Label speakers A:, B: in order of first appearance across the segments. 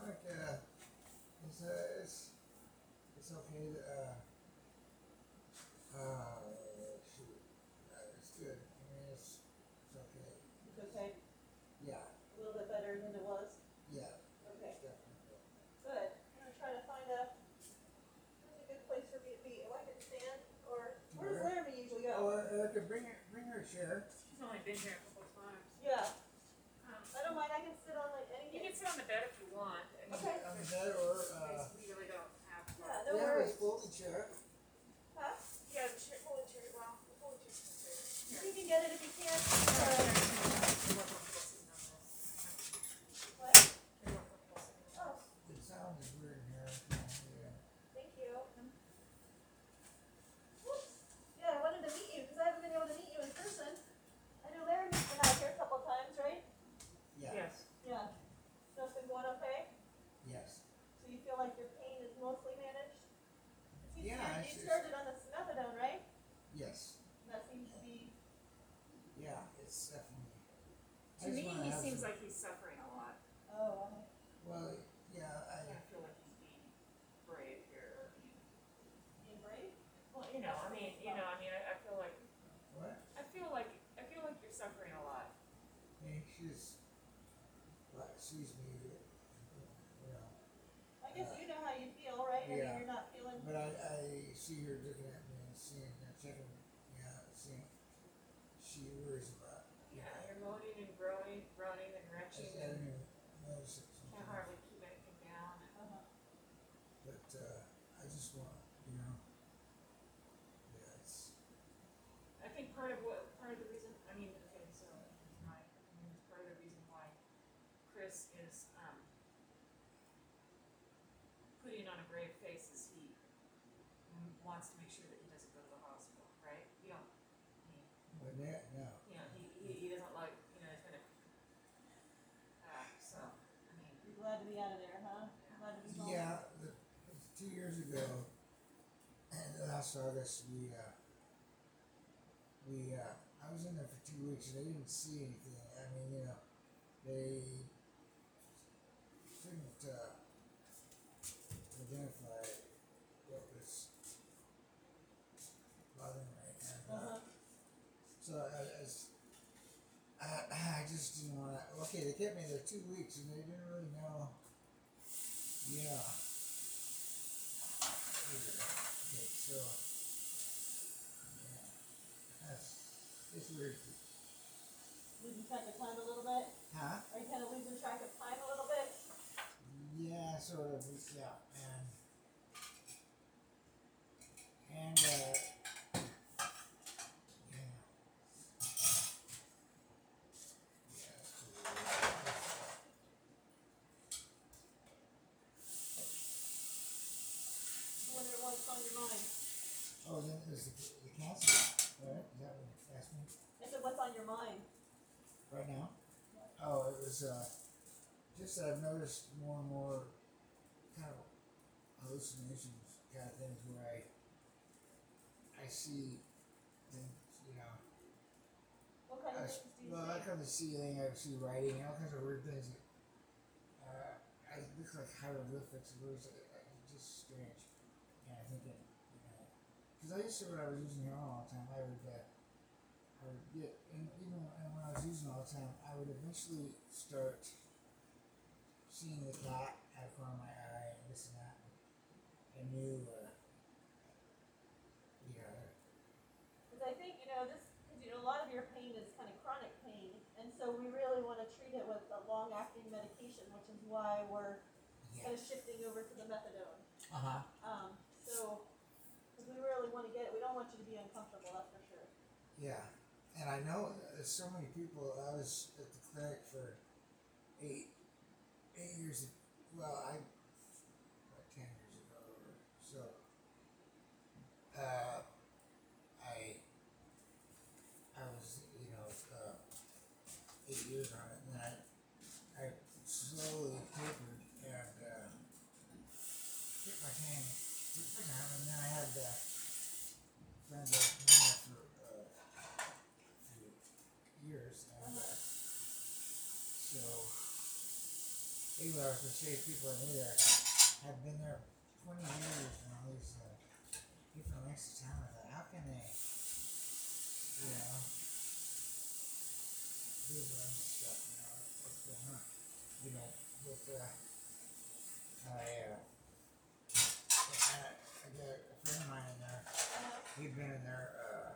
A: like it's okay. Shoot, it's good. I mean, it's okay.
B: It's okay.
A: Yeah,
B: A little bit better than it was.
A: yeah,
B: Okay.
A: it's definitely.
B: Good. I'm gonna try to find where's a good place for me to be. Oh, I can stand, or where does
A: Where?
B: Laramie usually go?
A: Oh, Erica, bring her a chair.
C: She's only been here a couple of times.
B: Yeah. I don't mind. I can sit on like
C: You
B: anything.
C: can sit on the bed if you want. I mean,
B: Okay.
A: On the bed or
C: we really don't have.
B: Yeah, no
A: we have a
B: worries.
A: folding chair.
B: Huh?
C: Yeah, the chair, folding chair. Well, the folding chair's in the chair.
B: You can get it if you can. What? Oh,
A: The sound is weird in here. Yeah.
B: thank you. Whoops. Yeah, I wanted to meet you because I haven't been able to meet you in person. I know Laramie's been out here a couple times, right?
A: Yeah.
C: Yes.
B: Yeah. Stuff's been going okay?
A: Yes.
B: So you feel like your pain is mostly managed?
A: Yeah,
B: You started on the methadone, right?
A: Yes.
B: That seems to be.
A: Yeah, it's definitely.
C: To me, he seems like he's suffering a lot.
B: Oh.
A: Well, yeah,
C: I feel like he's being brave here.
B: Being brave?
C: Well, I feel like
A: what?
C: I feel like you're suffering a lot.
A: Hey, she's me, you know.
B: I guess you know how you feel, right? I mean,
A: Yeah.
B: you're not feeling.
A: But I see her looking at me and checking, seeing. She worries about.
C: Yeah, you're moaning and groaning and retching.
A: I don't even notice it
C: Can't
A: sometimes.
C: hardly keep anything down.
A: But I just want, yeah, it's.
C: I think part of the reason, okay, so my opinion is part of the reason why Chris is putting on a brave face is he wants to make sure that he doesn't go to the hospital, right? You don't.
A: But no.
C: You know, he doesn't like, he's gonna. So
B: You're glad to be out of there, huh? Glad to be home.
A: Yeah, 2 years ago, last August, I was in there for 2 weeks and they didn't see anything. I mean, they couldn't identify what was bothering me. And so I just didn't want to. Okay, they kept me there 2 weeks and they didn't really know. Yeah. Okay, so yeah, it's weird.
B: Losing track of time a little bit?
A: Huh?
B: Are you kind of losing track of time a little bit?
A: Yeah, sort of. Yeah, and yeah.
B: I wonder what's on your mind.
A: Oh, then there's the cancer, right? Is that what you asked me?
B: I said, what's on your mind?
A: Right now? Oh, it was just that I've noticed more and more kind of hallucinations, kind of things where I see things,
B: What kind of things do you
A: well, I
B: see?
A: come to ceiling, I see writing, all kinds of weird things. I look like hieroglyphics, it's just strange. And I think because I used to, when I was using heroin all the time, I would get, and even when I was using all the time, I would eventually start seeing the cat out of the corner of my eye and this and that. I knew,
B: Because I think, because a lot of your pain is kind of chronic pain, and so we really want to treat it with a long-acting medication, which is why we're kind of shifting over to the methadone. So, because we really want to get it, we don't want you to be uncomfortable, that's for sure.
A: Yeah, and I know there's so many people. I was at the clinic for 8 years. Well, 10 years ago or so. I was 8 years on it, and then I slowly tapered and hit my hand, and then I had friends that had known me for years, and so Anyway, I was gonna say people I knew there have been there 20 years and all these different lengths of time. I thought, how can they, do run stuff, what's going on? With, I got a friend of mine in there. He'd been in there,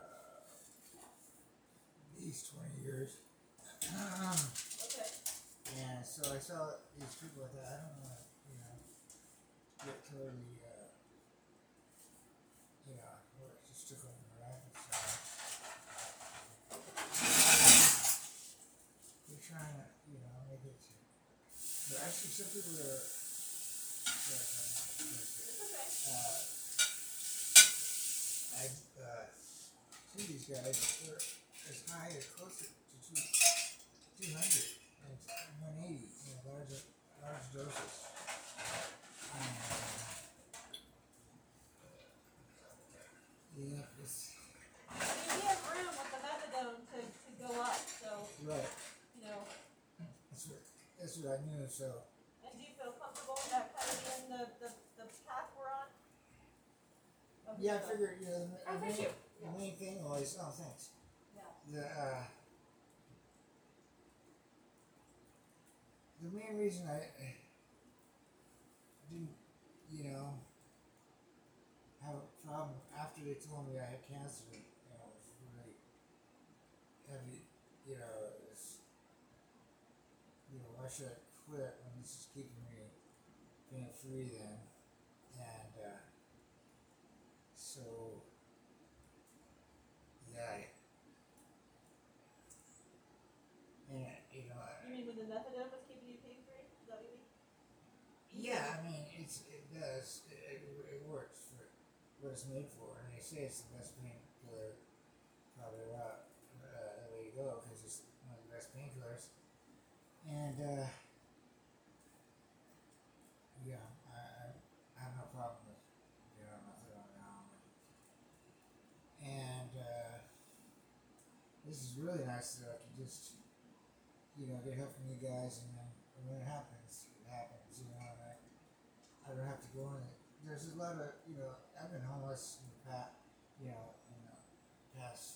A: at least 20 years.
B: Okay.
A: And so I saw these people. I thought, I don't want to, get totally, or it just took over my life. We're trying to, make it. But actually, some people are. I see these guys. They're as high as close to 200 and 180. Large doses. Yeah, it's
B: I mean, we have room with the methadone to go up, so,
A: right. That's what I knew. So.
B: And do you feel comfortable with that kind of being the path we're on? Okay,
A: Yeah, I
B: so-
A: figured,
C: thank you.
A: the main thing was, thanks.
B: Yeah.
A: The main reason I didn't, have a problem after they told me I had cancer, it was really heavy, it's, why should I quit when this is keeping me pain free then? And, so, yeah, and,
B: You mean when the methadone was keeping you pain free? Is that what you mean?
A: yeah, I mean, it does, it works for what it's made for, and they say it's the best painkiller probably around, the way to go, because it's one of the best painkillers, and, yeah, I have no problem with, methadone now, and, this is really nice that I can just, get help from you guys, and then when it happens, and I don't have to go in it. There's a lot of, I've been homeless in the past, past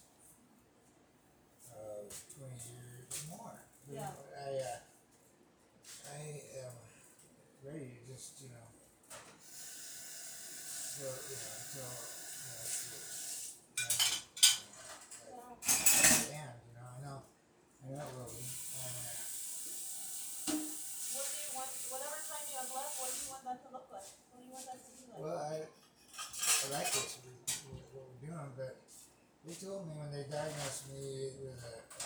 A: 20 years or more. But,
B: Yeah.
A: I am ready to just, go, until, the end, I know it will be.
B: What do you want, whatever time you have left, what do you want that to look like? What do you want that to be like?
A: Well, I like this, what we're doing, but they told me when they diagnosed me with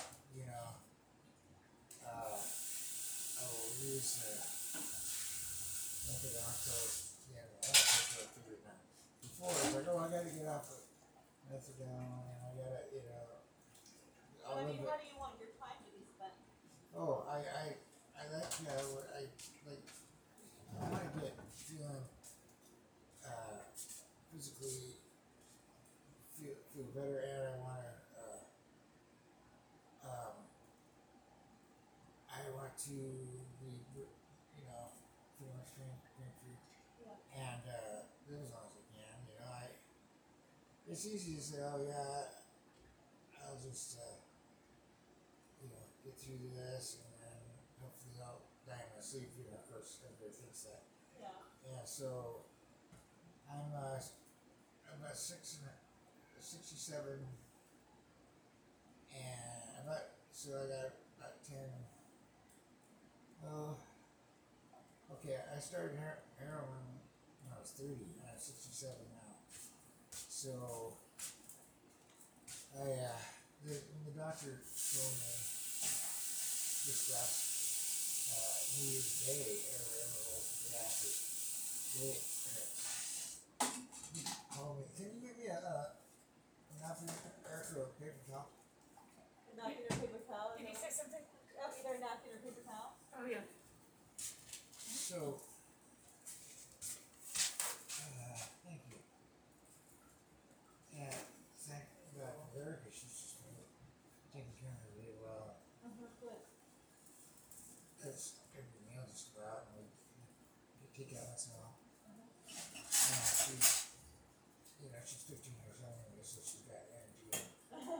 A: I will use methadone until the end of my life. That's what I figured now. Before, I was like, I gotta get off of methadone, and I gotta,
B: But I mean, how do you want your time to be spent?
A: Oh, I like, I want to get feeling, physically feel better, and I want to, be, pretty much pain free,
B: Yeah.
A: and, live as long as I can, it's easy to say, oh yeah, I'll just, get through this, and then hopefully I'll die in my sleep, of course, everybody thinks that.
B: Yeah.
A: Yeah, so I'm about 67, and so I got about 10. Okay, I started heroin when I was 30. I'm 67 now. So when the doctor told me this last New Year's Day, or whatever it was, the day after, they called me. Can you give me a napkin or a paper towel?
B: A napkin or paper towel?
C: Can you say something?
B: Either a napkin or paper towel?
C: Oh, yeah.
A: So, thank you. And thank God for Erica. She's just been taking care of me really well.
B: Good.
A: Because every meal just go out and take out once in a while. She's 15 years old anyway, so she's got energy.
B: Do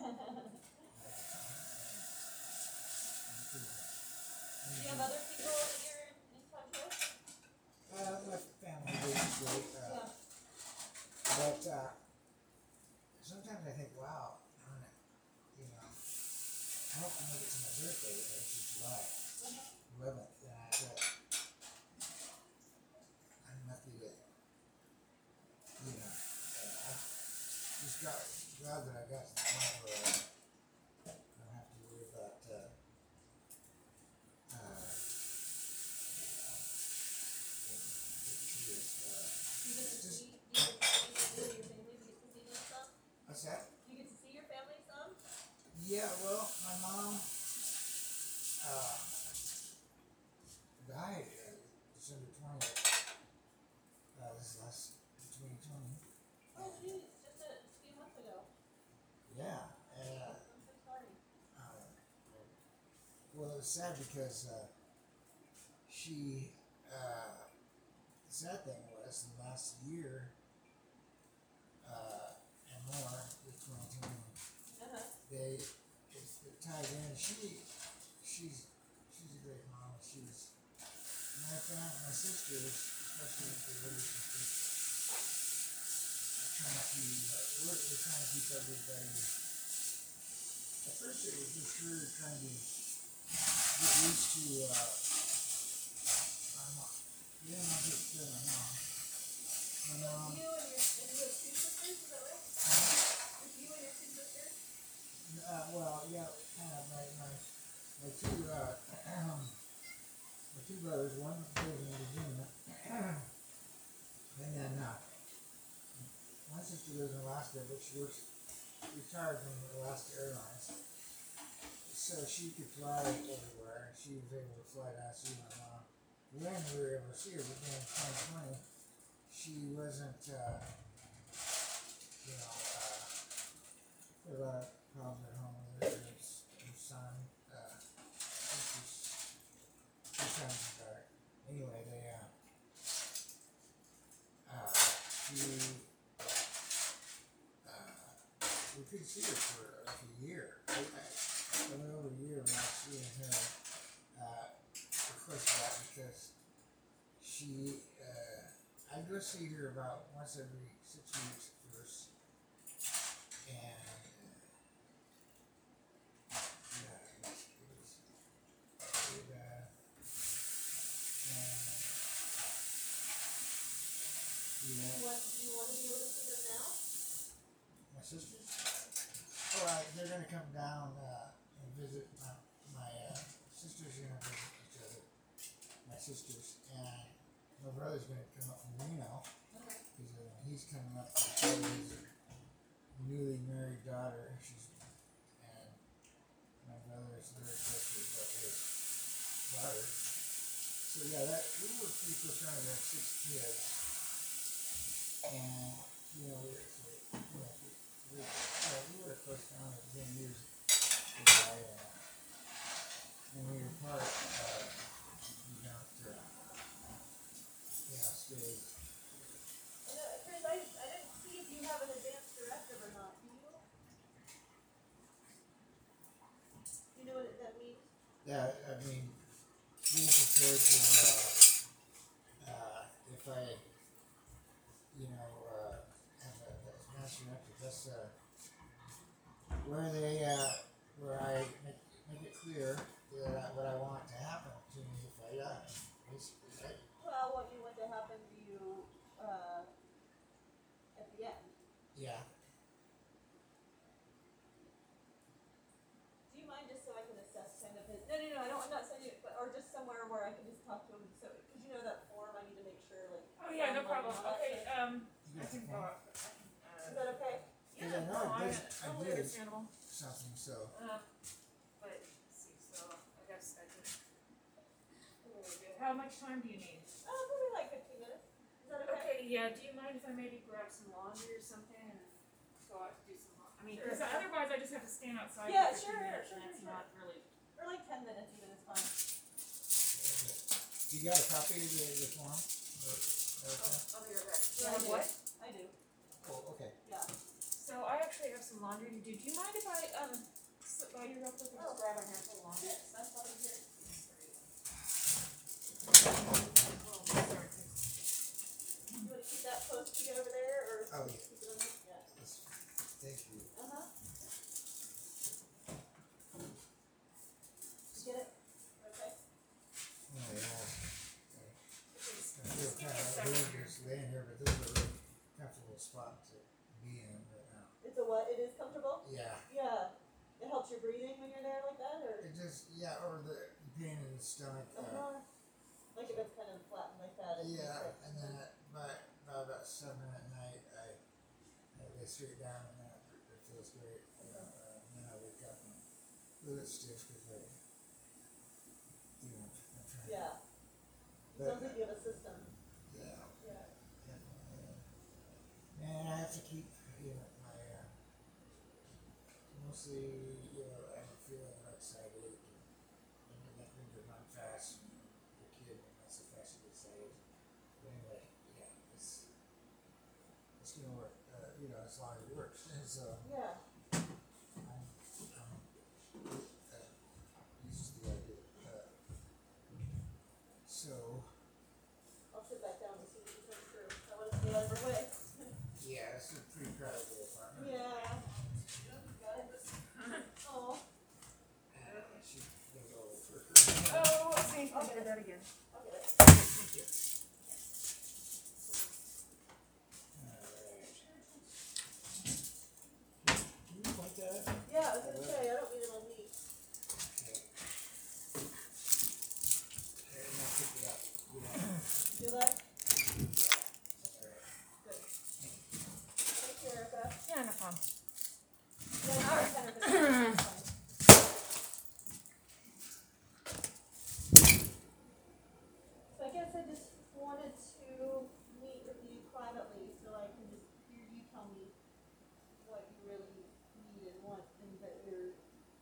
B: you have other people that you're in touch with?
A: My family is great.
B: Yeah.
A: But sometimes I think, wow, darn it, I hope to make it to my birthday, which is July 11th, and I'm lucky that, I'm just glad that I got to the point where I don't have to worry about, what's that?
B: You get to see your family some?
A: Yeah, well, my mom died December 20th. This last 2020.
B: Oh geez, just a few months ago.
A: Yeah.
B: I'm so sorry.
A: Well, it was sad because the sad thing was the last year and more with 2020. It tied in. She's a great mom. She was my sisters, especially the older sisters. We're trying to keep everybody. At first, it was just her trying to get used to my mom. Yeah, not just my mom. My mom.
B: You and you have two sisters, is that right? With you and your two sisters?
A: Well, yeah, my two brothers, one lives in Virginia, and then my sister lives in Alaska, but she retired from Alaska Airlines, so she could fly everywhere. She was able to fly to see my mom when we were able to see her, but then in 2020, she wasn't, a lot of problems at home with her son. Her son's daughter. Anyway, we could see her for like a year, a little over a year without seeing her. Of course, that because I go see her about once every 6 weeks at first, and
B: Do you want to be able to see them now?
A: my sisters. They're gonna come down and visit my sisters. Are gonna visit each other. My sisters and my brother's gonna come up from Reno because he's coming up to show his newly married daughter. And my brother is very close with his daughter. So yeah, we were pretty close around. We had 6 kids, and we were close down at the years ago, and we were part. We don't stay.
B: Chris, I didn't see if you have an advanced directive or not. Do you? Do you know what that means?
A: Yeah, I mean, being prepared for if I, have a master directive, that's where I make it clear that what I want to happen to me if I die, basically, right?
B: Well, what you want to happen to you at the end.
A: Yeah.
B: Do you mind just so I can assess kind of his? No, I'm not saying it, but or just somewhere where I can just talk to him. So, because you know that form, I need to make sure like.
C: Oh yeah, no problem. Okay,
A: You
C: I
A: got the
C: can go.
A: phone?
B: Is that okay?
A: Because I
C: Yeah,
A: know
C: no,
A: I
C: totally
A: did
C: understandable.
A: something, so.
C: But let's see, so I guess I can. Very good. How much time do you need?
B: Probably like 15 minutes. Is that okay?
C: Okay, yeah. Do you mind if I maybe grab some laundry or something and go out to do some laundry? I mean, because
B: Sure.
C: otherwise I just have to stand outside
B: Yeah,
C: for 15
B: sure,
C: minutes,
B: sure,
C: and it's
B: sure.
C: not really.
B: Or like 10 minutes even is fine.
A: You got a copy of the form?
C: I'll be right back.
B: Yeah, I do.
C: What?
B: I do,
A: Oh, okay.
B: yeah.
C: So I actually have some laundry to do. Do you mind if I slip by you real quick and
B: Oh.
C: just grab a handful of laundry?
B: Yes, that's what I'm here.
C: Oh, sorry.
B: You wanna keep that close to you over there, or?
A: Oh, yeah.
B: Keep it on this? Yeah.
A: Thank you.
B: Uh-huh. Get it? Okay.
A: Oh, yeah.
C: Just
A: I feel
C: give me
A: kind
C: a
A: of
C: second
A: weird
C: here.
A: just laying here, but this is a really comfortable spot to be in right now.
B: It's a what? It is comfortable?
A: Yeah.
B: Yeah. It helps your breathing when you're there like that, or?
A: It just, yeah, or the pain in the stomach.
B: Uh-huh. Like if it's kind of flattened like that. it makes
A: Yeah,
B: it-
A: and then by about 7 at night, I lay straight down and then it feels great. You know, and then I wake up and a little bit stiff because I'm trying.
B: Yeah. It sounds like you have a system.
A: Yeah,
B: Yeah.
A: definitely. And I have to keep, my, mostly, I'm feeling right side ache and that means to run fast when you're a kid and that's the fast you get excited. But anyway, yeah, it's gonna work, as long as it works. And so
B: Yeah.
A: I'm used to the idea. So
B: I'll sit back down as soon as you come through. I want to stay out of her way.
A: yeah, it's a pretty crowded little apartment.
B: Yeah. Got it. Oh.
A: She goes all over her.
C: Oh, let's see. I'll do that again.
B: I'll get it.
A: Thank you. Alright. Can you point that?
B: Yeah, I was gonna say, I don't mean it on me.
A: Okay. Okay, now pick it up.
B: Do that?
A: Yeah. Alright.
B: Good. Thank you, Erica.
C: Yeah, no problem.
B: Yeah, now it's kind of fine. So I guess I just wanted to meet with you privately so I can just hear you tell me what you really need and want and that you're,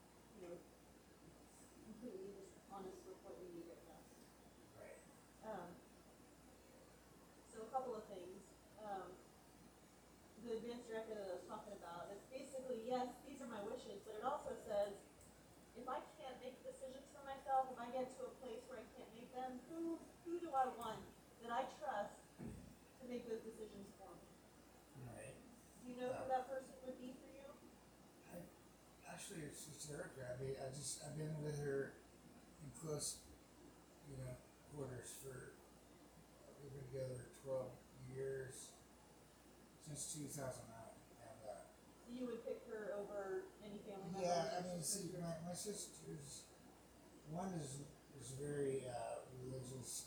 B: completely just honest with what you need right now.
A: Right.
B: So a couple of things. The advanced directive that I was talking about, it's basically, yes, these are my wishes, but it also says, if I can't make decisions for myself, if I get to a place where I can't make them, who do I want that I trust to make those decisions for me?
A: Right.
B: Do you know who that person would be for you?
A: Actually, it's Erica. I mean, I've been with her in close, quarters for, we've been together 12 years, since 2009. And,
B: So you would pick her over any family member?
A: yeah, I mean, see, my sisters, one is very, religious,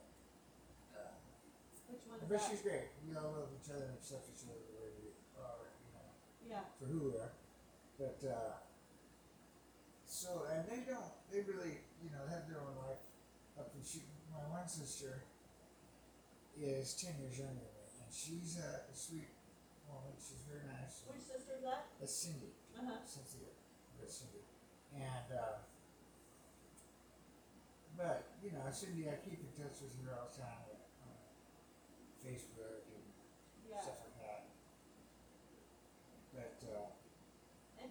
B: Which one is
A: but
B: that?
A: she's great. We all love each other and accept each other the way we are,
B: Yeah.
A: for who we are. But, so, and they really, have their own life up and my one sister is 10 years younger than me, and she's a sweet woman, she's very nice.
B: Which sister is that?
A: That's Cindy,
B: Uh-huh.
A: Cynthia, that's Cindy. And, but, Cindy, I keep in touch with her all the time on Facebook and
B: Yeah.
A: stuff like that. But,
B: And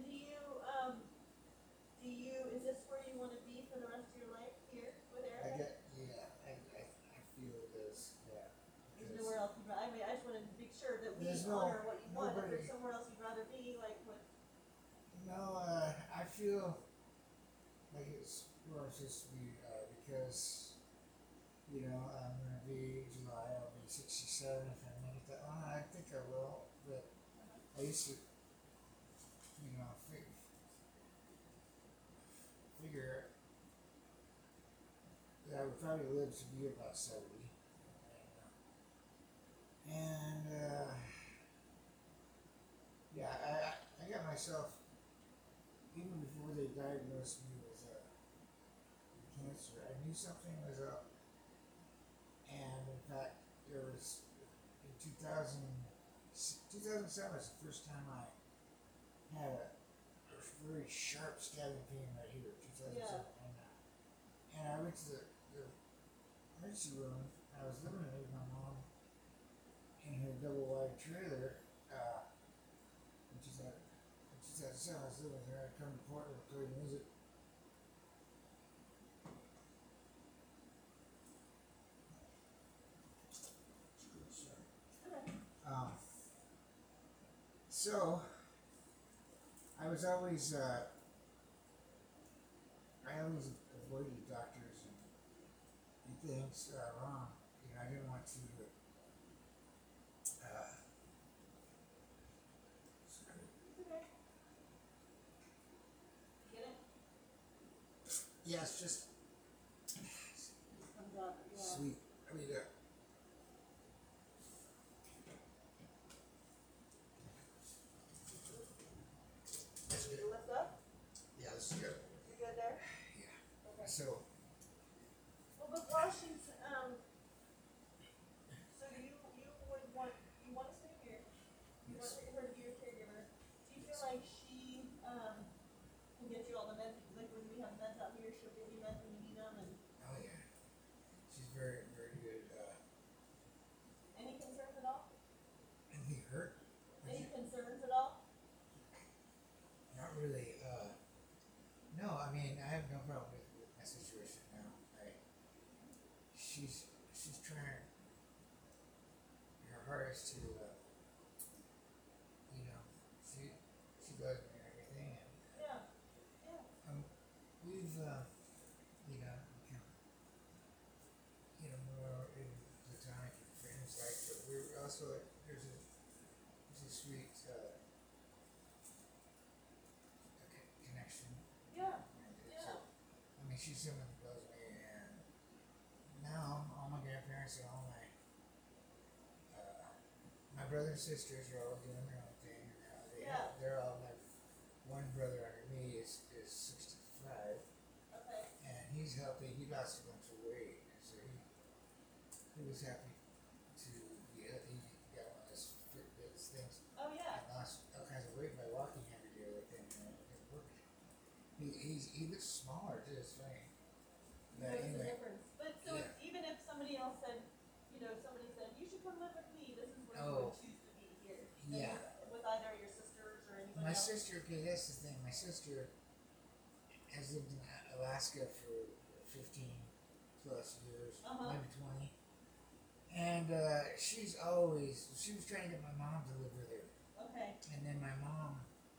B: is this where you want to be for the rest of your life, here with Erica?
A: I feel this, yeah.
B: There's
A: because-
B: nowhere else you'd rather, I mean, I just want to make sure that we
A: There's
B: honor what you want. If
A: nobody-
B: there's somewhere else you'd rather be, like what?
A: No, I feel like it's where I'm supposed to be, because, I'm gonna be July, I'll be 67 if I make that one. I think I will, but I used to, figure that I would probably live to be about 70. And, yeah, I got myself, even before they diagnosed me with cancer, I knew something was up. And in fact, there was, in 2007 was the first time I had a very sharp stabbing pain right here, 2007.
B: Yeah.
A: And I went to the emergency room, I was living with my mom in her double wide trailer, which is at so I was living with her. I'd come to Portland to go visit. Um, so I was always I always avoided doctors and things wrong. You know, I didn't want to. Sorry.
B: Okay. Get it?
A: Yeah, it's just
B: Comes up. Yeah.
A: sweet. I mean,
B: Need to lift up?
A: yeah, this is good.
B: You good there?
A: Yeah.
B: Okay.
A: So
B: Well, but while she's, so you want to stay here? You
A: yes.
B: want her to be your caregiver? Do you feel like she, can get you all the meds, like when we have meds out here, she'll give you meds when you need them, and
A: Oh yeah. She's very good.
B: any concerns at all?
A: And he hurt.
B: Any concerns at all?
A: Not really. No, I mean I have no problem with my situation now. She's trying her hardest to, you know, she loves me and everything, and
B: Yeah, yeah,
A: we've, you know, become, you know, more in platonic and friends, like, but we're also like, there's a sweet, connection.
B: yeah,
A: And
B: yeah.
A: so, I mean, she's someone who loves me, and now all my grandparents and all my brother and sisters are all doing their own thing. And now
B: Yeah.
A: they're all like, one brother under me is 65,
B: Okay,
A: and he's healthy. He lost a bunch of weight, and so he was happy to be. He got one of those Fitbit things
B: oh yeah,
A: and lost all kinds of weight by walking every day like that. And it worked. He looks smaller too. It's funny. But
B: notice the
A: anyway,
B: difference. But so
A: yeah.
B: even if somebody else said, you know, somebody said, you should come live with me, this is where you
A: Oh.
B: would choose to be here.
A: Yeah.
B: With either your sisters or anybody
A: My
B: else.
A: sister, okay, that's the thing. My sister has lived in Alaska for 15 plus years,
B: Uh-huh.
A: maybe 20. And she was trying to get my mom to live with her.
B: Okay,
A: And then my mom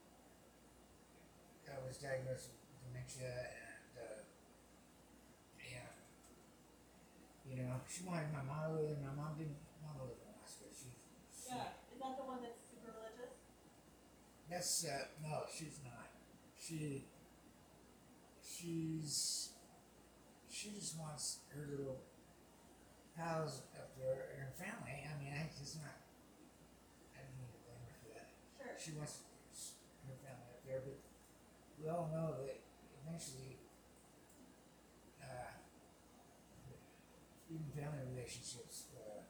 A: was diagnosed with dementia, and yeah, you know, she wanted my mom to live, and my mom didn't want to live in Alaska. She
B: yeah. Is that the one that's super religious?
A: That's no, she's not. She just wants her little pals up there and her family. I mean, I don't need to blame her for that.
B: Sure.
A: She wants her family up there, but we all know that eventually, even family relationships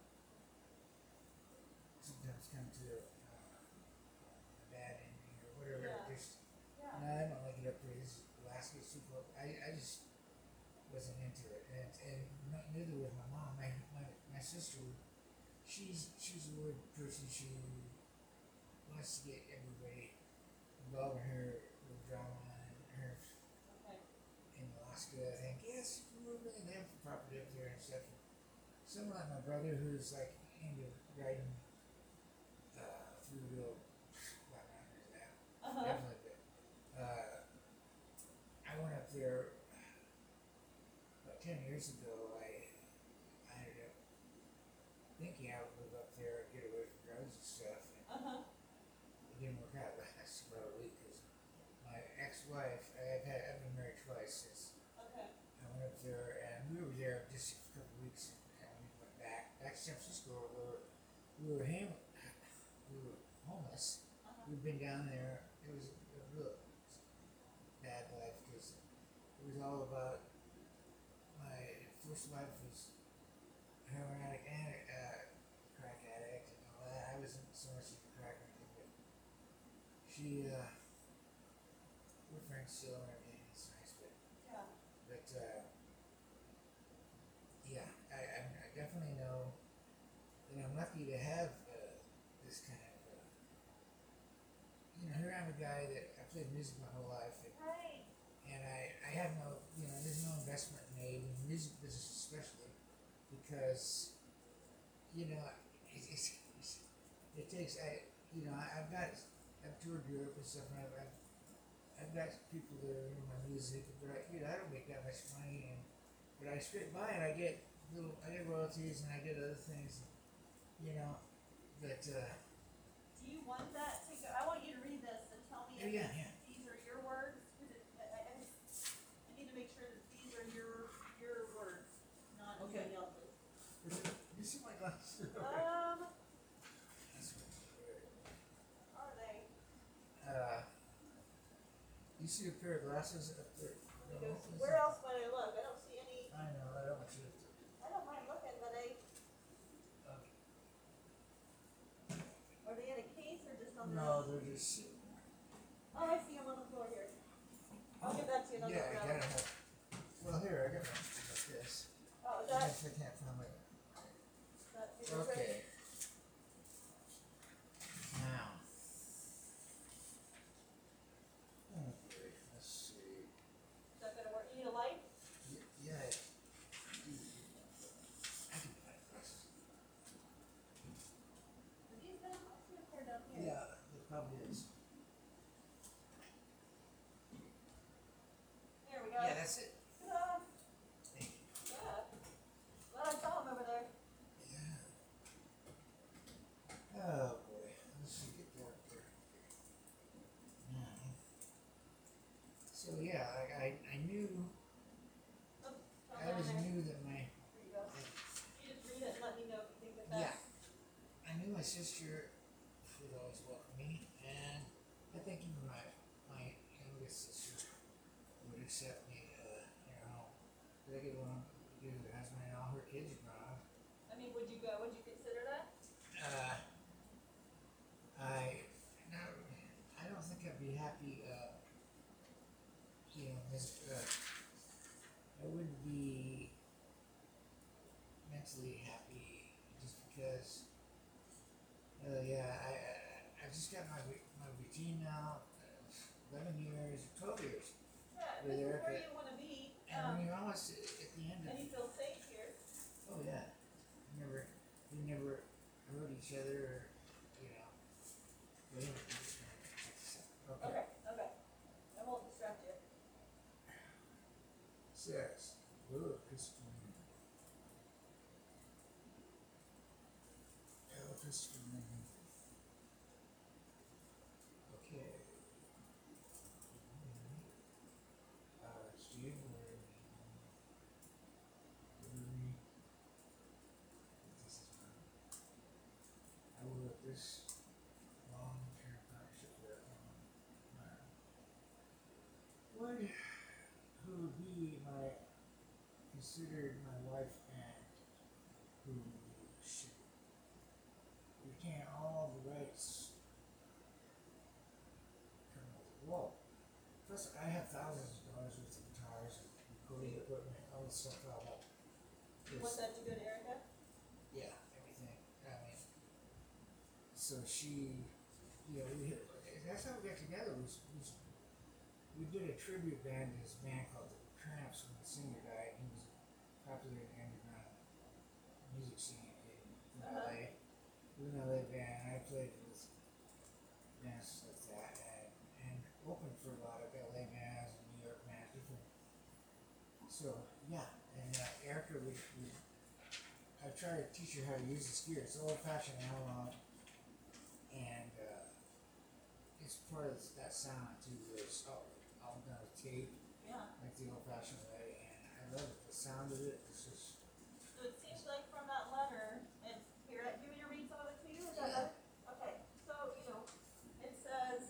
A: sometimes come to a bad ending or whatever.
B: Yeah.
A: Just
B: Yeah.
A: no, I don't like it up there. This Alaska is super. I just wasn't into it, and neither was my mom. My sister, she's a weird person. She wants to get everybody involved in her little drama and her
B: Okay.
A: in Alaska. I think yes, we're really they have property up there and stuff. Someone like my brother who's like into riding through real what mountains now.
B: Uh-huh.
A: Definitely, but I went up there about 10 years ago. I ended up thinking I would move up there and get away from drugs and stuff, and
B: Uh-huh.
A: it didn't work out. That's about a week because my ex-wife, I've been married twice since
B: Okay.
A: I went up there, and we were there just a couple of weeks, and we went back to San Francisco. We were homeless.
B: Uh-huh.
A: We've been down there. It was a real bad life because it was all about my first wife was heroin addict and crack addict and all that. I wasn't so much into crack or anything, but she we're friends still and everything. It's nice,
B: Yeah.
A: but yeah, I definitely know lucky to have this kind of. Here I'm a guy that I played music my whole life,
B: Right.
A: and I have no, there's no investment made in the music business, especially because, it takes, I've toured Europe and stuff, and I've got people that are in my music, but I don't make that much money, but I scrape by and I get royalties and I get other things, that,
B: Do you want that to go? I want you to read this and tell me if
A: yeah.
B: these are your words, because I need to make sure that these are your words, not
A: Okay.
B: anybody else's.
A: You see my glasses?
B: That's are they?
A: You see a pair of glasses up there?
B: Let me go see. Where else might I look? I don't see any.
A: I know, I don't want you to.
B: I don't mind looking, but are they in a case or just on the?
A: No, they're just.
B: Oh, I see them on the floor here. I'll give that to you.
A: Yeah, I gotta have. Well, here, I got one like this.
B: Oh, is
A: I
B: that?
A: can't find my.
B: Is it
A: Okay.
B: ready?
A: Now. Okay, let's see.
B: Is that gonna work? You need a light?
A: Yeah. I can buy glasses.
B: Are these them? I see a pair down here.
A: Yeah, it probably is.
B: There we go.
A: Yeah, that's it.
B: Ta-da.
A: Thank you.
B: Yeah. Glad I saw them over there.
A: Yeah. Oh boy. Let's see, get that there. Now. So yeah, I knew,
B: Oh,
A: I
B: down
A: always
B: there.
A: knew that my,
B: There you go. You just read it and let me know if you think that
A: yeah,
B: that's.
A: I knew my sister would always welcome me, and I think even my youngest sister would accept me, but I get along good with her husband and all her kids are grown up.
B: I mean, would you go? Would you consider that?
A: No, I don't think I'd be happy, I wouldn't be mentally happy just because, I just got my routine now, 11 years, 12 years.
B: Yeah,
A: With
B: this is where
A: Erica.
B: you want to be.
A: And when you're almost at the end of
B: And you
A: it,
B: feel safe here.
A: oh yeah, we never hurt each other, or, but anyway, okay.
B: Okay. Okay. I won't distract you.
A: Says, Christopher okay. It's January. This is I will let this long-term partnership with one who would be considered my wife and who should retain all the rights come with the law. Plus, I have thousands of dollars worth of guitars and recording equipment, all this stuff out.
B: You want that to go to Erica?
A: Yeah, everything. I mean, so that's how we got together. We did a tribute band to this band called the Tramps when the singer died. He was popular in the underground music scene in LA. We were an LA band. I played with bands like that and opened for a lot of LA bands and New York bands. So yeah, and Erica I tried to teach her how to use this gear. It's old-fashioned analog, and it's part of that sound too. It's all done with tape,
B: Yeah.
A: like the old-fashioned way, and I love it. The sound of it is just.
B: So it seems like from that letter, and here, do you want me to read some of it to you? Is that
A: Yeah.
B: better? Okay. So, it says,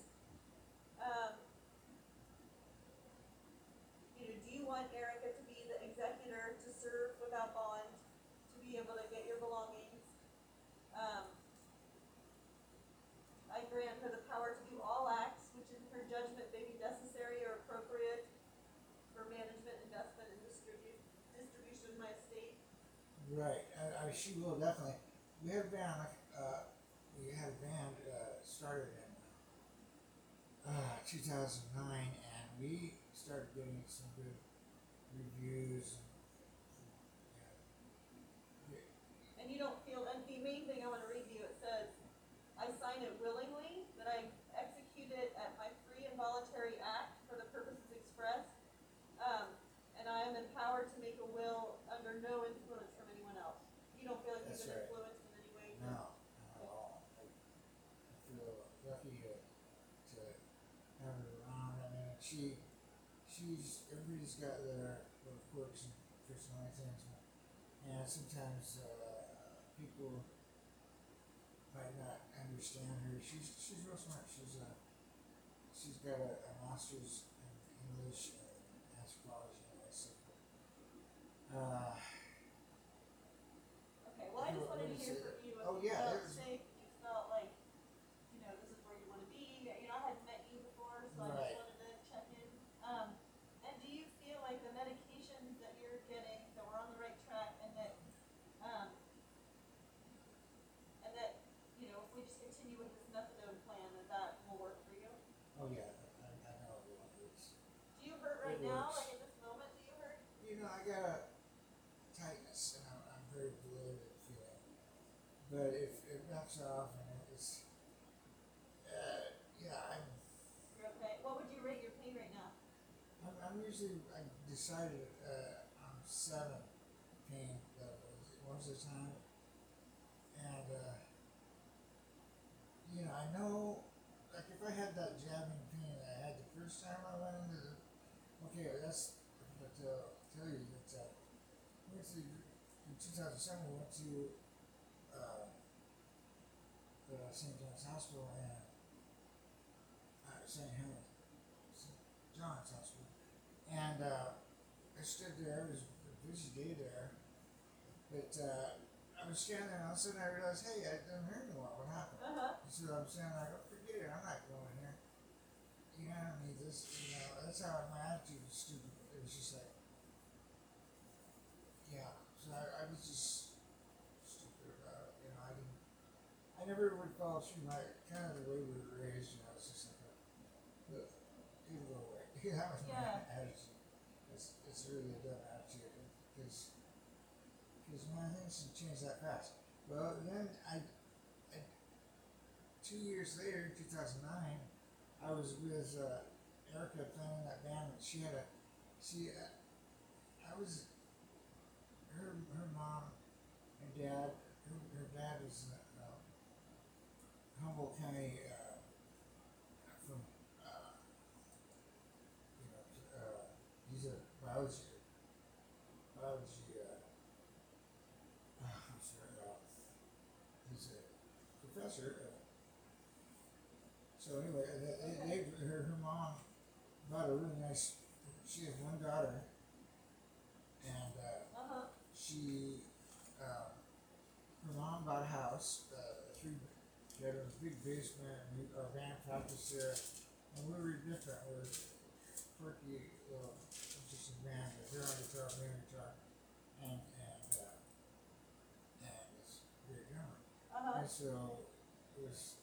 B: do you want Erica to be the executor to serve without bond, to be able to get your belongings? I grant her the power to do all acts which in her judgment may be necessary or appropriate for management, investment, and distribution of my estate.
A: Right. She will definitely. we had a band, started in 2009, and we started getting some good reviews.
B: And you don't feel, and the main thing I want to read you, it says, I sign it willingly, that I execute it at my free and voluntary act for the purposes expressed, and I am empowered to make a will under no influence from anyone else. You don't feel like you've
A: That's
B: been
A: right.
B: influenced in any way?
A: No, not at all. I feel lucky to have her around. I mean, everybody's got their little quirks and personalities, and sometimes people might not understand her. She's real smart. She's got a master's in English and anthropology and all that stuff.
B: Okay, well, I just wanted to hear from you if
A: Oh,
B: you
A: yeah,
B: felt
A: it was-
B: safe, if you felt like, this is where you want to be. You know, I hadn't met you before, so I
A: Right.
B: just wanted to check in. And do you feel like the medications that you're getting, that we're on the right track, um, and that, if we just continue with this methadone plan, that will work for you?
A: Oh yeah, I know it works.
B: Do you hurt right
A: It
B: now?
A: works.
B: Like at this moment, do you hurt?
A: I got a tightness, and I'm very bloated feeling. But if it backs off, and it's, yeah,
B: You're okay. What would you rate your pain right now?
A: I'm usually, I decided on 7 pain levels most of the time, and I know, like if I had that jabbing pain that I had the first time I went into the, okay, that's, but tell you that went to, in 2007 we went to St. John's Hospital and St. Helens, St. John's Hospital, and I stood there. It was a busy day there, but I was standing there, and all of a sudden I realized, hey, I didn't hurt anymore. What happened? So I'm standing there, I go, forget it, I'm not going here. I don't need this. That's how my attitude was stupid. It was just like, yeah. So I was just stupid about it. I never would follow through. My kind of the way we were raised. It's just like, look, it'll go away. That was my
B: Yeah.
A: attitude. It's really a dumb attitude because man, things can change that fast. Well, then I 2 years later, 2009, I was with Erica playing in that band. I was her mom and dad. Her dad was Humboldt County from he's a biology I'm sorry, he's a professor. So anyway, her mom bought a really nice. She has one daughter, and she her mom bought a house, 3 bedrooms, big basement, and our band practiced there. And we were different. We were quirky, interesting band. They're on guitar, me on guitar, and it's very drummer. And so it was,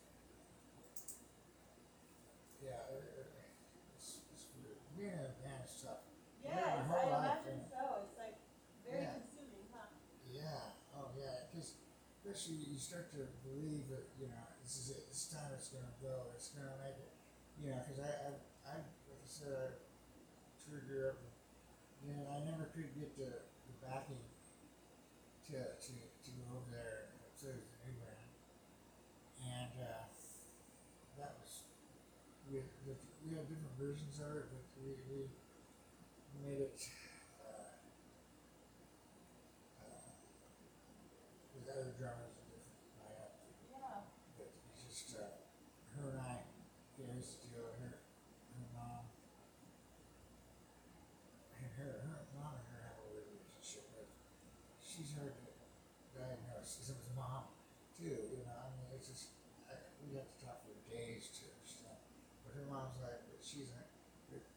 A: yeah, it's weird. Being in a band is tough.
B: Yes,
A: My whole
B: I
A: life,
B: imagine so. It's like very
A: Yeah.
B: consuming, huh?
A: Yeah, oh yeah, because especially you start to believe that, this is it, this time it's going to go, it's going to make it, because I, like I said, I toured Europe, and I never could get the backing to go over there and play with the new band, and that was, we had different versions of it, but we made it, with other drummers and different lineup.
B: Yeah.
A: But it's just her and I. Here's the deal. Her mom, her mom and her have a weird relationship, but she's hard to diagnose. Because it was mom too. It's just we have to talk for days to understand. But her mom's like, but she's like,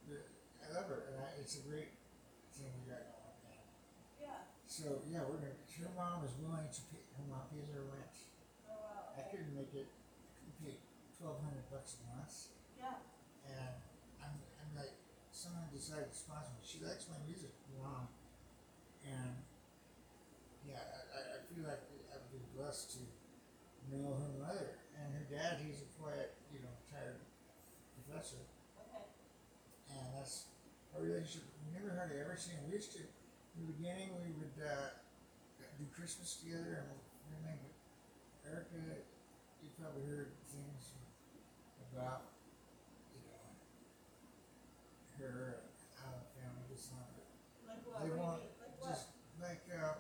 A: I love her, and it's a great thing we got going on.
B: Yeah.
A: So yeah, we're gonna her mom was willing to pay. Her mom pays her rent.
B: Oh wow.
A: I
B: Okay.
A: couldn't make it. I couldn't pay $1,200 a month,
B: Yeah.
A: and I'm like, someone decided to sponsor me. She likes my music, mom, and yeah, I feel like I've been blessed to know her mother and her dad. He's a quiet, retired professor,
B: Okay.
A: and that's our relationship. We never hardly ever seen. We used to, in the beginning, we would do Christmas together and everything. But Erica, you probably heard things about, you know, her how the family gets on. But
B: Like what?
A: they
B: What do you
A: want
B: mean? Like what?
A: just like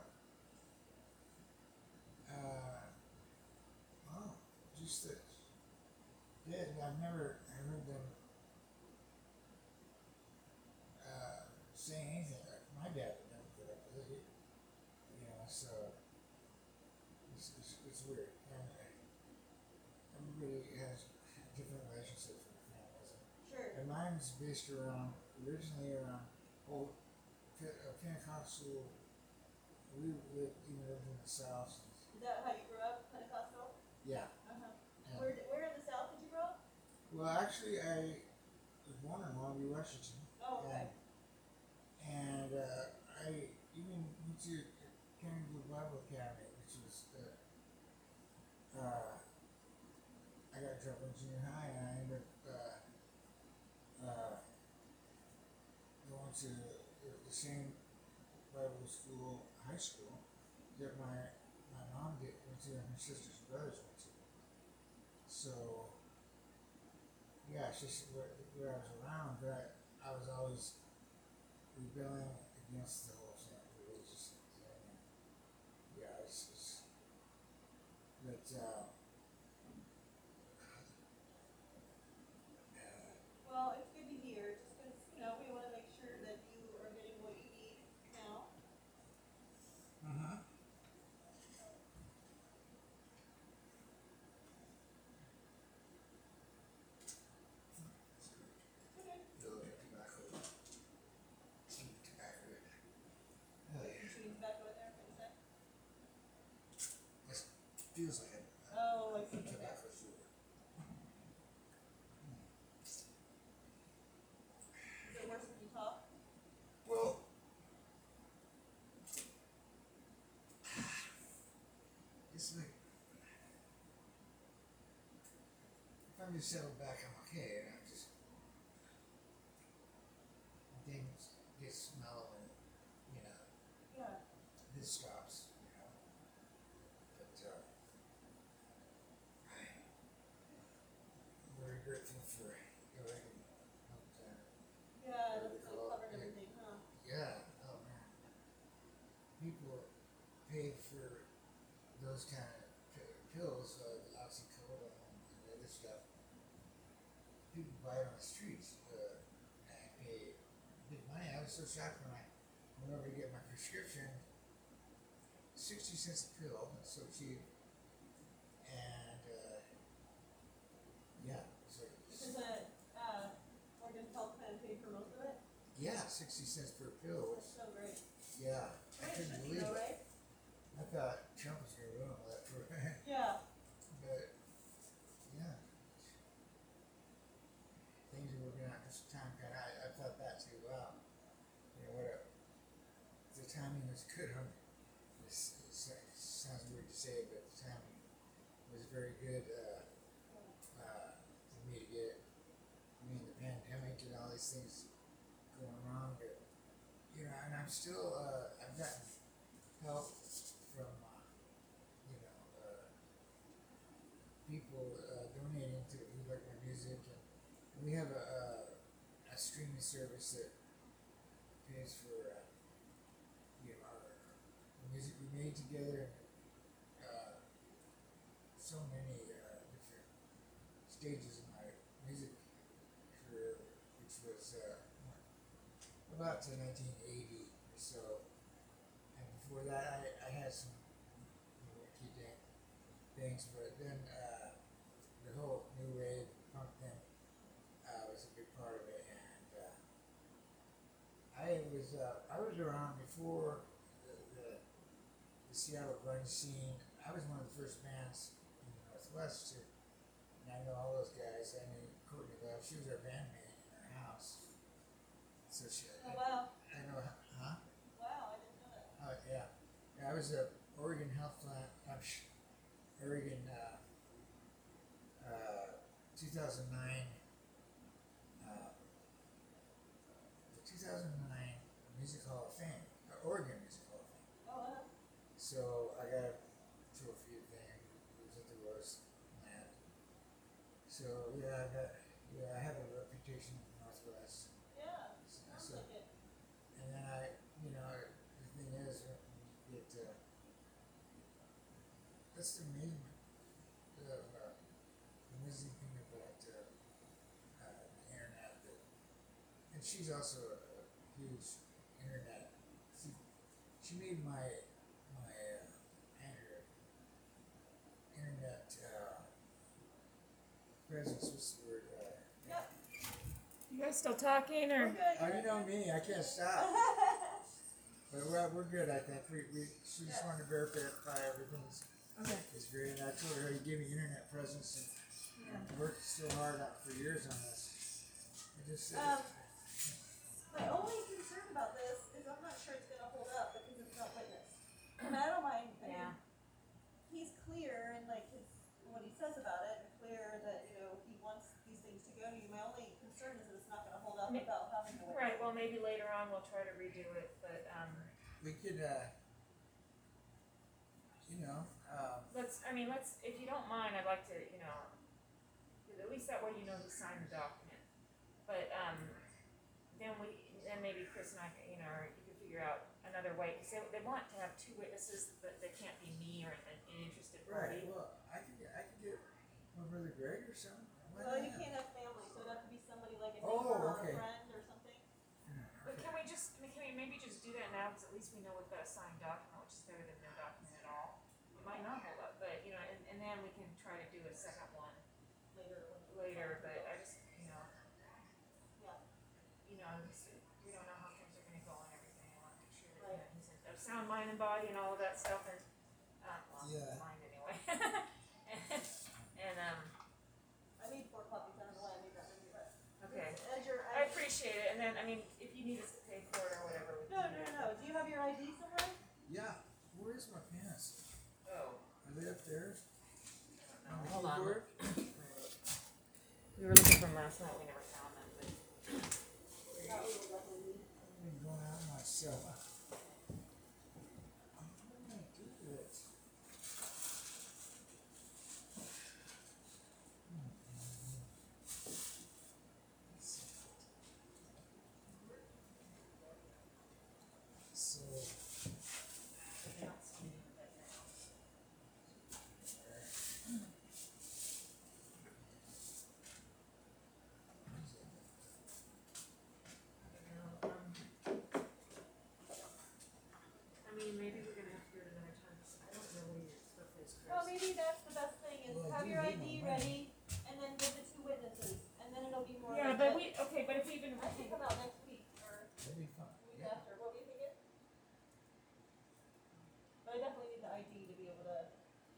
A: oh, just that. Yeah, I've never heard them saying anything. Like my dad would never put up with it. So it's weird. And everybody has different relationships with families.
B: Sure.
A: And mine's based originally around old Pentecostal. We lived in the South.
B: Is that how you grew up, Pentecostal?
A: Yeah.
B: Uh-huh.
A: And,
B: Where in the South did you grow up?
A: well, actually, I was born in Longview, Washington.
B: Oh, okay.
A: And I even went to Kennedy Bible Academy, which was I got in trouble in junior high, and I ended up going to the same Bible school, high school, that my mom went to, and her sisters and brothers went to. So yeah, it's just where I was around, but I was always rebelling against the whole thing, religious thing. Yeah, but
B: Well, it's good to hear, just because, we want to make sure that you are getting what you need now.
A: uh-huh.
B: Okay.
A: Tobacco. Cheap tobacco. Oh
B: You
A: yeah.
B: chewing tobacco in there, what is that?
A: It feels like
B: Oh, I see. Okay.
A: tobacco food.
B: Is it worse when you talk?
A: Well, it's like if I'm just settled back, I'm okay. And I'm just things get mellow, and
B: Yeah.
A: this stops. But I'm very grateful for everything.
B: Yeah, that's covered everything, huh?
A: Yeah. Oh man. People pay for those kind of pills, the oxycodone and the other stuff. People buy it on the streets. I pay big money. I was so shocked when I went over to get my prescription. 60 cents a pill. It's so cheap. And yeah, it's like
B: Because Oregon Health Plan paid for most of it.
A: yeah, 60 cents per pill.
B: That's so great.
A: Yeah, I
B: Right,
A: couldn't
B: should be
A: believe
B: though,
A: it.
B: right?
A: I thought Trump was going to ruin all that for
B: Yeah.
A: but yeah, things are working out this time. And I thought that too. Wow, the timing was good. It sounds weird to say, but the timing was very good for me to get. The pandemic and all these things going wrong, but and I'm still. I've gotten help from people donating to who like my music, and we have a streaming service that pays for our music we made together, and so many different stages of my music career, which was about to 1980 or so, and before that I had some key things, but then the whole new wave punk thing was a big part of it, and I was around before the Seattle grunge scene. I was one of the first bands in the Northwest to, and I know all those guys. I knew Courtney Love. She was our bandmate in our house. So she,
B: Oh, wow.
A: I know, huh?
B: Wow, I didn't know that.
A: Oh yeah. Yeah, I was a Oregon Health Plant. Oregon. 2009. The 2009 Music Hall of Fame, Oregon Music Hall of Fame.
B: Oh, wow.
A: So I got a trophy thing. It was at the Rose Land. So yeah, I have a reputation in the Northwest.
B: Yeah,
A: So,
B: sounds like it.
A: and then the thing is, when you get, that's the amazing, amazing thing about the internet. And she's also a huge internet. She made my internet presence. What's the word?
B: Yep.
C: You guys still talking or?
B: We're good.
A: Oh, you know me. I can't stop. But we're good. I think she just wanted to verify everything's
C: Okay.
A: is great. And I told her you gave me internet presence and worked so hard for years on this. I just
B: My only concern about this is I'm not sure it's gonna hold up because it's not witnessed. And I don't mind, I mean, he's clear in like what he says about it, and clear that, he wants these things to go to you. My only concern is that it's not gonna hold up without having a witness.
C: Right, well, maybe later on we'll try to redo it, but,
A: we could
C: let's, if you don't mind, I'd like to, at least that way you know who signed the document. But, then maybe Chris and I, or you can figure out another way, cause they want to have two witnesses, but they can't be me or an interested
A: right.
C: party.
A: Well, I could get my brother Greg or something. Why
B: Well, you
A: not?
B: can't have family, so it'd have to be somebody like a
A: Oh,
B: neighbor or
A: okay.
B: a friend or something.
C: But can we maybe just do that now, cause at least we know we've got a signed document, which is better than no document at all. It might not hold up, but, and then we can try to do a second one later, but I just,
B: Yeah.
C: we don't know how things are gonna go and everything, I wanna make sure that, he's of sound mind and body and all of that stuff, and,
A: Yeah.
C: mind anyway. And,
B: I made 4 copies, I don't know why I made that many, but.
C: okay,
B: As your
C: I
B: ID.
C: appreciate it, and then, if you need us to pay for it or whatever, we
B: No,
C: can
B: no,
C: do
B: no,
C: that.
B: no. Do you have your ID somewhere?
A: Yeah. Where's my pants?
C: Oh,
A: Are they up there?
C: no,
A: On the
C: hold on.
A: keyboard?
C: We were looking from last night, we never found them, but.
B: That was definitely me.
A: I've been going out myself. I'm gonna do it. So,
C: I don't see it right now. Maybe we're gonna have to do it another time, 'cause I don't know where your stuff is, Chris.
B: Well, maybe that's the best thing is
A: Well, I
B: have
A: do
B: your
A: need
B: ID
A: my money.
B: ready and then get the 2 witnesses and then it'll be more
C: Yeah,
B: like
C: but
B: a-
C: if we even.
B: I can come out next week or
A: that'd be fun.
B: the week
A: Yeah.
B: after. What were you thinking? But I definitely need the ID to be able to.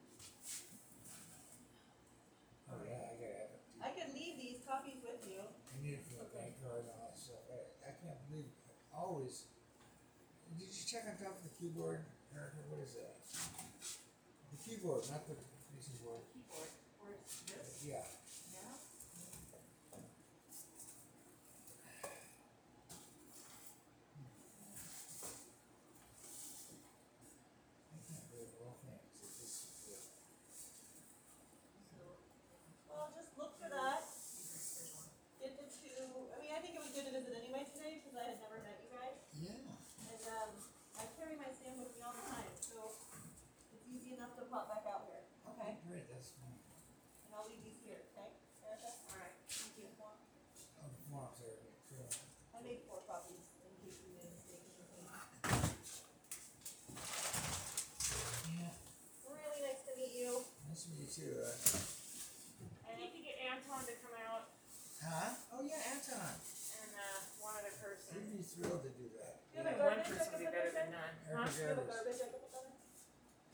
A: Oh yeah, I gotta have it.
B: I could leave these copies with you.
A: I need it for the bank card and all that stuff. I can't believe always. Did you check on top of the keyboard, Erica? What is that? The keyboard, not the keyboard.
C: Keyboard, where's this?
A: Yeah.
C: Yeah?
A: I can't believe all things. It just,
B: Well, just look for that. Get the 2. I mean, I think it was good to visit anyway today because I had never met you guys.
A: yeah.
B: And I carry my stand with me all the time, so it's easy enough to pop back out here. Okay?
A: Great, that's fine.
B: And I'll leave these here, okay? Erica?
C: Alright, thank you.
A: Oh, the forms are cool.
B: I made 4 copies in case you made a mistake or something.
A: Yeah.
B: Really nice to meet you.
A: Nice to meet you.
C: I need to get Anton to come out
A: Huh? Oh yeah, Anton.
C: and, one other person.
A: You'd be thrilled to do that.
B: You have a
C: One
B: garbage
C: person would be better than none. Huh?
A: Erica
B: Do you have a
A: Gathers.
B: garbage I can put that in?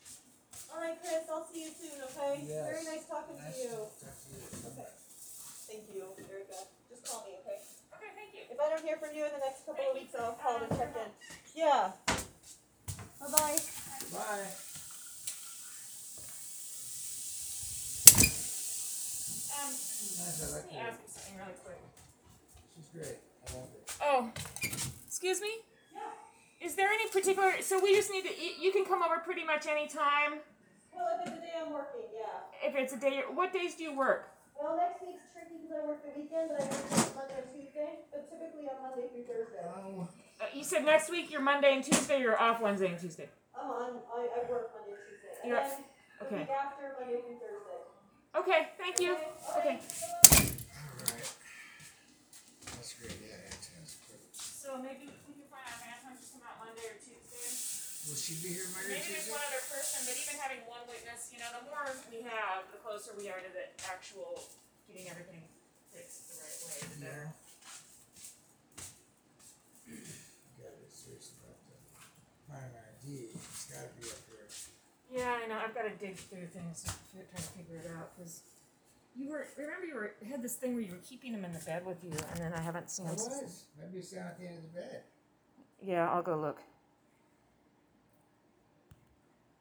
B: okay?
A: Yes.
B: Very nice talking
A: Nice
B: to you.
A: to talk to you.
B: Okay. Thank you, Erica. Just call me, okay?
C: Okay, thank you.
B: If I don't hear from you in the next couple of
C: Thank you
B: weeks,
C: for,
B: I'll call to
C: for
B: check in.
C: help.
B: Yeah. Bye-bye.
A: Bye. Nice, I like
C: Let me
A: her.
C: ask you something really quick.
A: She's great. I love her.
C: Oh, excuse me?
B: Yeah.
C: Is there any particular, so we just need to, you can come over pretty much any time
B: Well, if it's a day I'm working, yeah.
C: if it's a day, what days do you work?
B: Well, next week's tricky because I work the weekend, but I work on Monday and Tuesday. But typically on Monday through Thursday.
C: You said next week you're Monday and Tuesday, you're off Wednesday and Tuesday.
B: I work Monday and Tuesday. And
C: You're-
B: then the
C: okay.
B: week after, Monday through Thursday.
C: Okay, thank you. Okay.
A: Alright. That's great. Yeah, that's perfect.
C: So maybe we can find out if Anton should come out Monday or Tuesday.
A: Will she be here Monday,
C: Maybe there's
A: Tuesday?
C: one other person, but even having one witness, you know, the more we have, the closer we are to the actual getting everything fixed the right way, the better.
A: Gotta be serious about that. Find an ID. It's gotta be up here.
C: Yeah, I know. I've got to dig through things to try to figure it out because you had this thing where you were keeping him in the bed with you, and then I haven't seen
A: I
C: him since.
A: was. Maybe it's down at the end of the bed.
C: Yeah, I'll go look.